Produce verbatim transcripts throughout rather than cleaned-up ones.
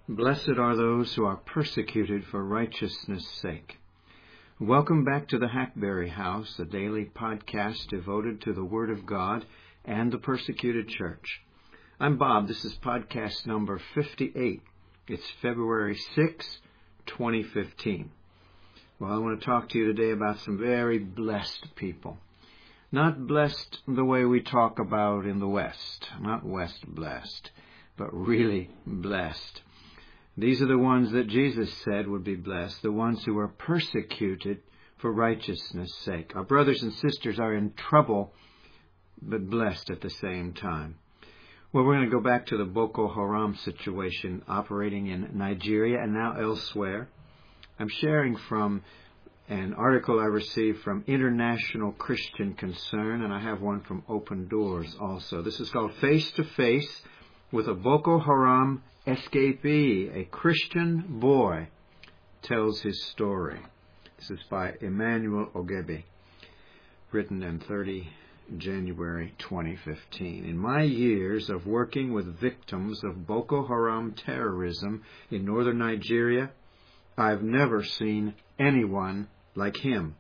Blessed are those who are persecuted for righteousness' sake. Welcome back to the Hackberry House, a daily podcast devoted to the Word of God and the persecuted church. I'm Bob. This is podcast number fifty-eight. It's February sixth, twenty fifteen. Well, I want to talk to you today about some very blessed people. Not blessed the way we talk about in the West, not West blessed, but really blessed. These are the ones that Jesus said would be blessed, the ones who are persecuted for righteousness' sake. Our brothers and sisters are in trouble, but blessed at the same time. Well, we're going to go back to the Boko Haram situation operating in Nigeria and now elsewhere. I'm sharing from an article I received from International Christian Concern, and I have one from Open Doors also. This is called Face to Face with a Boko Haram Escapee. A Christian boy tells his story. This is by Emmanuel Ogebe, written on the thirtieth of January twenty fifteen. In my years of working with victims of Boko Haram terrorism in northern Nigeria, I've never seen anyone like him.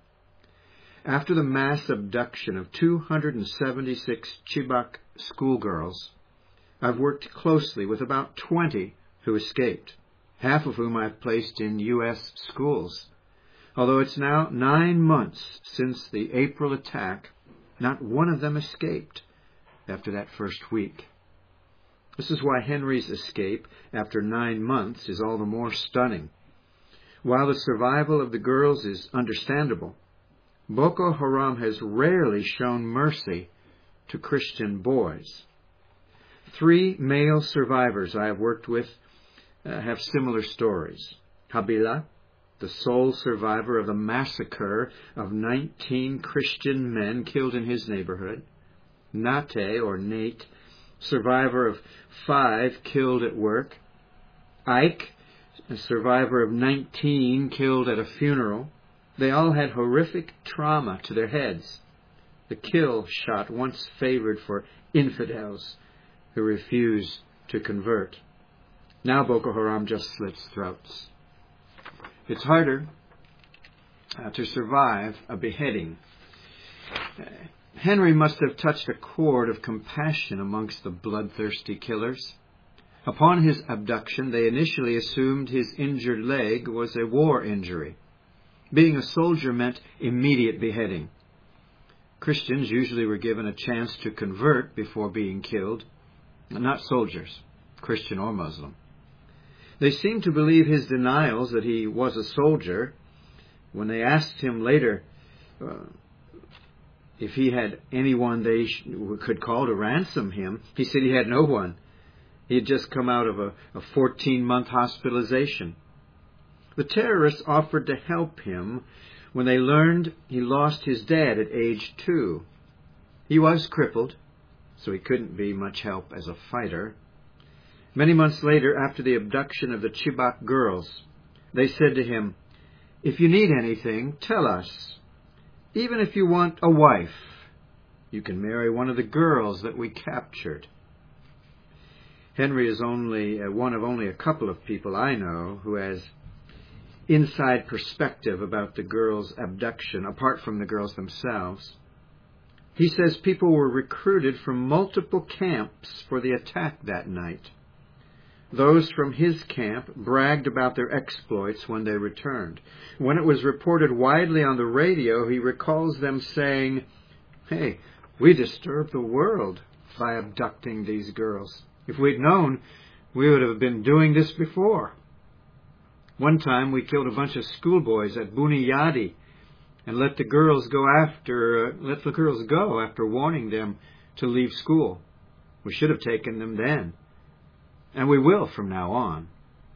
After the mass abduction of two hundred seventy-six Chibok schoolgirls, I've worked closely with about twenty who escaped, half of whom I've placed in U S schools. Although it's now nine months since the April attack, not one of them escaped after that first week. This is why Henry's escape after nine months is all the more stunning. While the survival of the girls is understandable, Boko Haram has rarely shown mercy to Christian boys. Three male survivors I have worked with uh, have similar stories. Habila, the sole survivor of the massacre of nineteen Christian men killed in his neighborhood. Nate, or Nate, survivor of five killed at work. Ike, a survivor of nineteen killed at a funeral. They all had horrific trauma to their heads. The kill shot once favored for infidels who refuse to convert. Now Boko Haram just slits throats. It's harder uh, to survive a beheading. Uh, Henry must have touched a chord of compassion amongst the bloodthirsty killers. Upon his abduction, they initially assumed his injured leg was a war injury. Being a soldier meant immediate beheading. Christians usually were given a chance to convert before being killed. Not soldiers, Christian or Muslim. They seemed to believe his denials that he was a soldier. When they asked him later uh, if he had anyone they sh- could call to ransom him, he said he had no one. He had just come out of a fourteen-month hospitalization. The terrorists offered to help him when they learned he lost his dad at age two. He was crippled, so he couldn't be much help as a fighter. Many months later, after the abduction of the Chibok girls, they said to him, "If you need anything, tell us. Even if you want a wife, you can marry one of the girls that we captured." Henry is only uh, one of only a couple of people I know who has inside perspective about the girls' abduction, apart from the girls themselves. He says people were recruited from multiple camps for the attack that night. Those from his camp bragged about their exploits when they returned. When it was reported widely on the radio, he recalls them saying, "Hey, we disturbed the world by abducting these girls. If we'd known, we would have been doing this before. One time we killed a bunch of schoolboys at Buniyadi and let the girls go after uh, let the girls go after warning them to leave school. We should have taken them then, and we will from now on."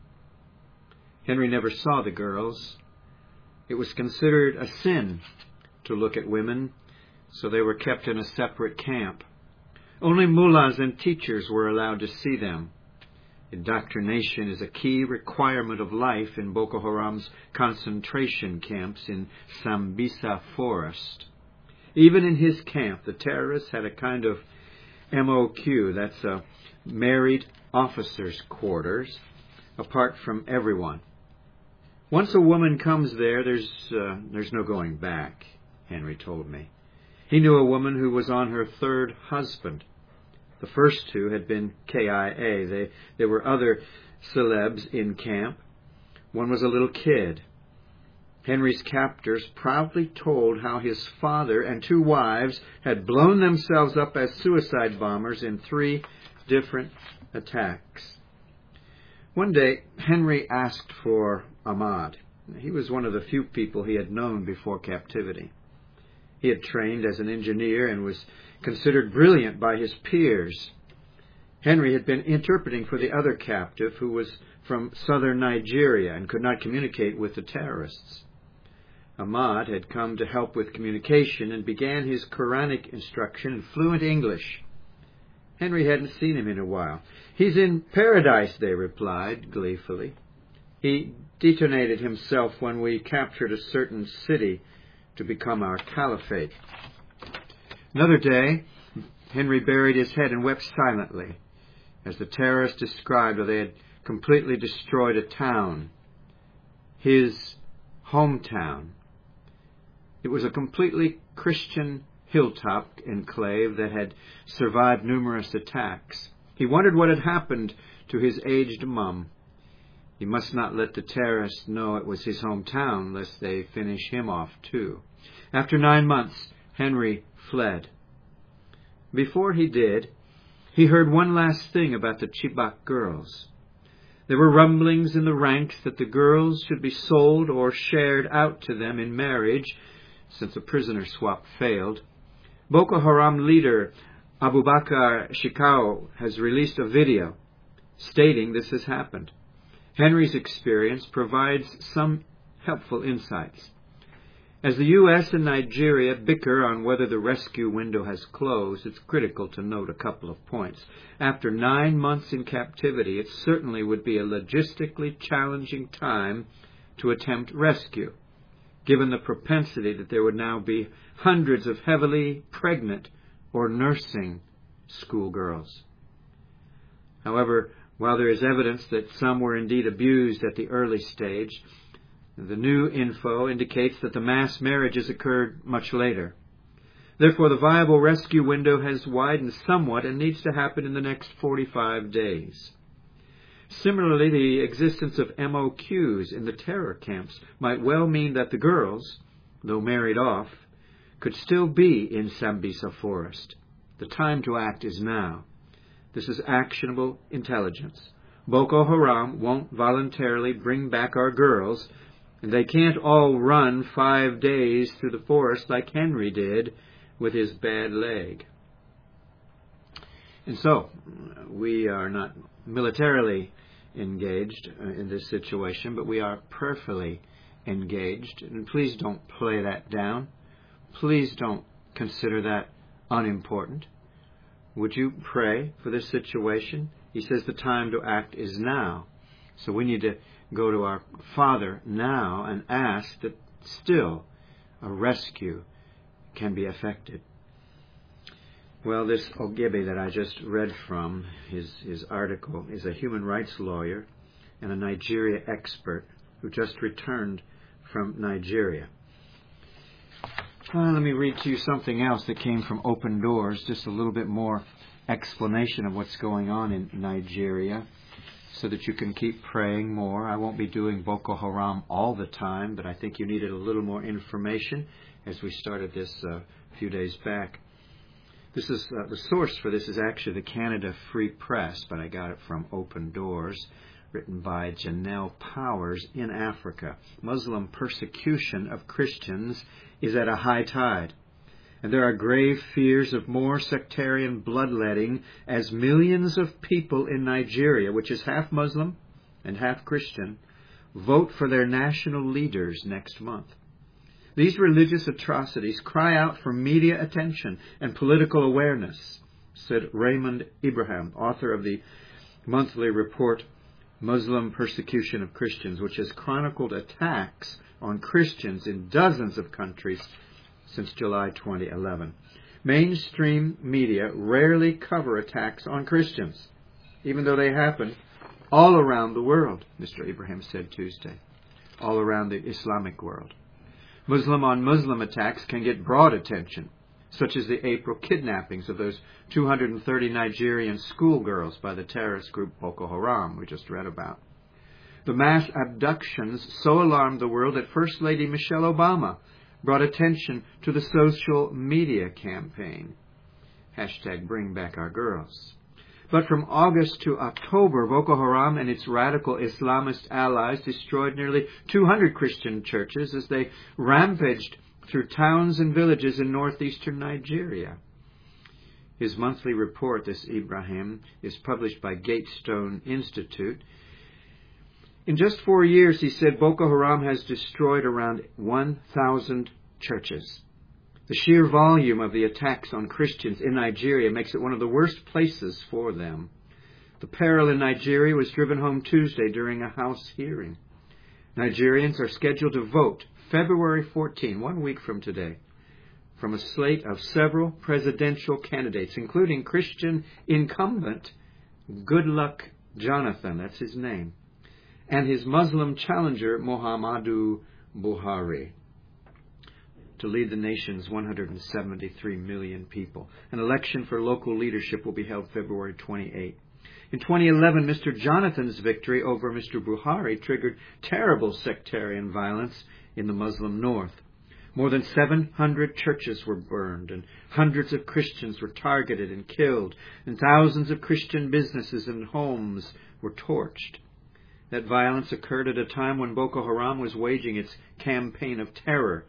Henry never saw the girls. It was considered a sin to look at women, so they were kept in a separate camp. Only mullahs and teachers were allowed to see them. Indoctrination is a key requirement of life in Boko Haram's concentration camps in Sambisa Forest. Even in his camp, the terrorists had a kind of M O Q, that's a married officers' quarters, apart from everyone. Once a woman comes there, there's uh, there's no going back, Henry told me. He knew a woman who was on her third husband. The first two had been K I A. They, there were other celebs in camp. One was a little kid. Henry's captors proudly told how his father and two wives had blown themselves up as suicide bombers in three different attacks. One day, Henry asked for Ahmad. He was one of the few people he had known before captivity. He had trained as an engineer and was considered brilliant by his peers. Henry had been interpreting for the other captive, who was from southern Nigeria and could not communicate with the terrorists. Ahmad had come to help with communication and began his Quranic instruction in fluent English. Henry hadn't seen him in a while. "He's in paradise," they replied gleefully. "He detonated himself when we captured a certain city to become our caliphate." Another day, Henry buried his head and wept silently as the terrorists described how they had completely destroyed a town, his hometown. It was a completely Christian hilltop enclave that had survived numerous attacks. He wondered what had happened to his aged mum. He must not let the terrorists know it was his hometown, lest they finish him off too. After nine months, Henry fled. Before he did, he heard one last thing about the Chibok girls. There were rumblings in the ranks that the girls should be sold or shared out to them in marriage, since a prisoner swap failed. Boko Haram leader Abubakar Shekau has released a video stating this has happened. Henry's experience provides some helpful insights. As the U S and Nigeria bicker on whether the rescue window has closed, it's critical to note a couple of points. After nine months in captivity, it certainly would be a logistically challenging time to attempt rescue, given the propensity that there would now be hundreds of heavily pregnant or nursing schoolgirls. However, while there is evidence that some were indeed abused at the early stage, the new info indicates that the mass marriages occurred much later. Therefore, the viable rescue window has widened somewhat and needs to happen in the next forty-five days. Similarly, the existence of M O Qs in the terror camps might well mean that the girls, though married off, could still be in Sambisa Forest. The time to act is now. This is actionable intelligence. Boko Haram won't voluntarily bring back our girls, and they can't all run five days through the forest like Henry did with his bad leg. And so, we are not militarily engaged in this situation, but we are prayerfully engaged. And please don't play that down. Please don't consider that unimportant. Would you pray for this situation? He says the time to act is now. So we need to go to our Father now and ask that still a rescue can be effected. Well, this Ogibe that I just read from, his, his article, is a human rights lawyer and a Nigeria expert who just returned from Nigeria. Uh, let me read to you something else that came from Open Doors, just a little bit more explanation of what's going on in Nigeria, so that you can keep praying more. I won't be doing Boko Haram all the time, but I think you needed a little more information as we started this uh, a few days back. This is uh, the source for this is actually the Canada Free Press, but I got it from Open Doors, written by Janelle Powers in Africa. Muslim persecution of Christians is at a high tide, and there are grave fears of more sectarian bloodletting as millions of people in Nigeria, which is half Muslim and half Christian, vote for their national leaders next month. These religious atrocities cry out for media attention and political awareness, said Raymond Ibrahim, author of the monthly report Muslim Persecution of Christians, which has chronicled attacks on Christians in dozens of countries since July twenty eleven. Mainstream media rarely cover attacks on Christians, even though they happen all around the world, Mister Ibrahim said Tuesday, all around the Islamic world. Muslim-on-Muslim attacks can get broad attention, such as the April kidnappings of those two hundred thirty Nigerian schoolgirls by the terrorist group Boko Haram we just read about. The mass abductions so alarmed the world that First Lady Michelle Obama brought attention to the social media campaign. Hashtag Bring Back Our Girls. But from August to October, Boko Haram and its radical Islamist allies destroyed nearly two hundred Christian churches as they rampaged through towns and villages in northeastern Nigeria. His monthly report, this Ibrahim, is published by Gatestone Institute. In just four years, he said, Boko Haram has destroyed around one thousand churches. The sheer volume of the attacks on Christians in Nigeria makes it one of the worst places for them. The peril in Nigeria was driven home Tuesday during a House hearing. Nigerians are scheduled to vote February fourteenth, one week from today, from a slate of several presidential candidates, including Christian incumbent Goodluck Jonathan, that's his name, and his Muslim challenger Muhammadu Buhari, to lead the nation's one hundred seventy-three million people. An election for local leadership will be held February twenty-eighth. In twenty eleven, Mister Jonathan's victory over Mister Buhari triggered terrible sectarian violence in the Muslim north. More than seven hundred churches were burned, and hundreds of Christians were targeted and killed, and thousands of Christian businesses and homes were torched. That violence occurred at a time when Boko Haram was waging its campaign of terror.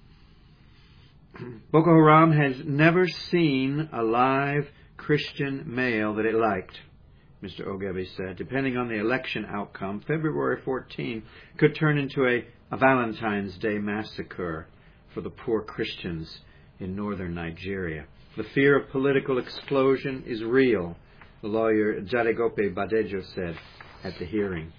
Boko Haram has never seen a live Christian male that it liked, Mister Ogebe said. Depending on the election outcome, February fourteenth could turn into a, a Valentine's Day massacre for the poor Christians in northern Nigeria. The fear of political explosion is real, the lawyer Jadegope Badejo said at the hearing.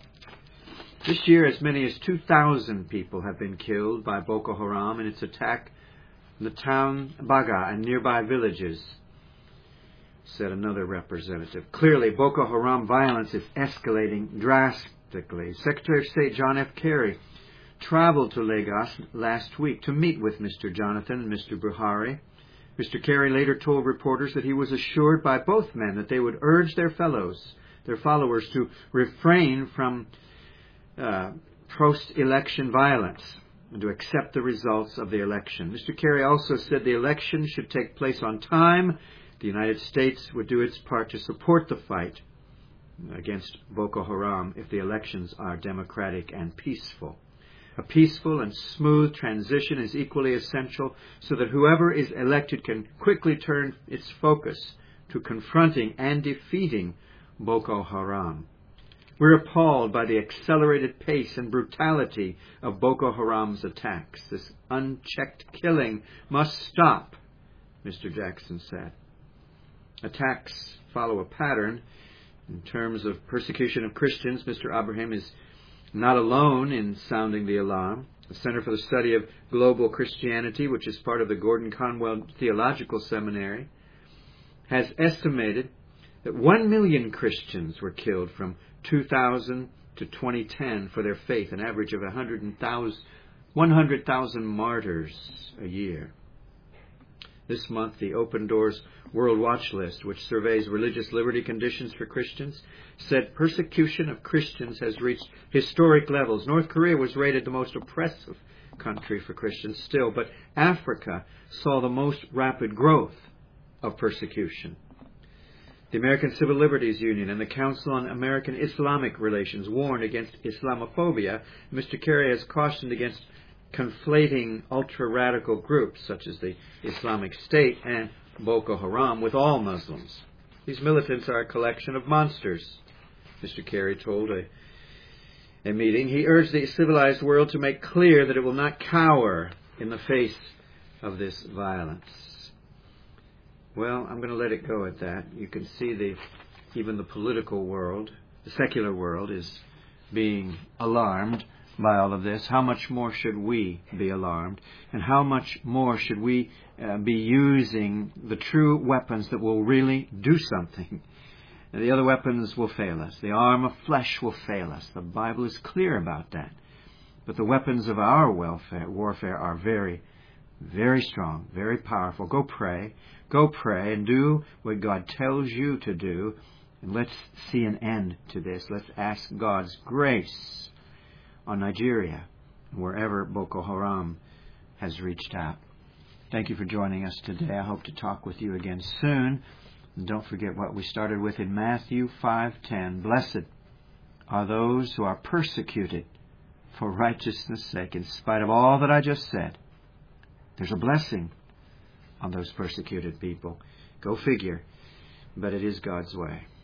This year, as many as two thousand people have been killed by Boko Haram in its attack on the town Baga and nearby villages, said another representative. Clearly, Boko Haram violence is escalating drastically. Secretary of State John F. Kerry traveled to Lagos last week to meet with Mister Jonathan and Mister Buhari. Mister Kerry later told reporters that he was assured by both men that they would urge their fellows, their followers, to refrain from uh, post-election violence and to accept the results of the election. Mister Kerry also said the election should take place on time. The United States would do its part to support the fight against Boko Haram if the elections are democratic and peaceful. A peaceful and smooth transition is equally essential so that whoever is elected can quickly turn its focus to confronting and defeating Boko Haram. We're appalled by the accelerated pace and brutality of Boko Haram's attacks. This unchecked killing must stop, Mister Jackson said. Attacks follow a pattern. In terms of persecution of Christians, Mister Abraham is not alone in sounding the alarm. The Center for the Study of Global Christianity, which is part of the Gordon Conwell Theological Seminary, has estimated that one million Christians were killed from two thousand to twenty ten for their faith, an average of one hundred thousand martyrs a year. This month, the Open Doors World Watch List, which surveys religious liberty conditions for Christians, said persecution of Christians has reached historic levels. North Korea was rated the most oppressive country for Christians still, but Africa saw the most rapid growth of persecution. The American Civil Liberties Union and the Council on American Islamic Relations warned against Islamophobia. Mister Kerry has cautioned against conflating ultra-radical groups such as the Islamic State and Boko Haram with all Muslims. These militants are a collection of monsters, Mister Kerry told a, a meeting. He urged the civilized world to make clear that it will not cower in the face of this violence. Well, I'm going to let it go at that. You can see the even the political world, the secular world, is being alarmed by all of this. How much more should we be alarmed? And how much more should we uh, be using the true weapons that will really do something The other weapons will fail us. The arm of flesh will fail us. The Bible is clear about that. But the weapons of our welfare, warfare are very, very strong, very powerful. Go pray. Go pray and do what God tells you to do. And let's see an end to this. Let's ask God's grace on Nigeria, wherever Boko Haram has reached out. Thank you for joining us today. I hope to talk with you again soon. And don't forget what we started with in Matthew five ten. Blessed are those who are persecuted for righteousness' sake. In spite of all that I just said, there's a blessing on those persecuted people. Go figure. But it is God's way.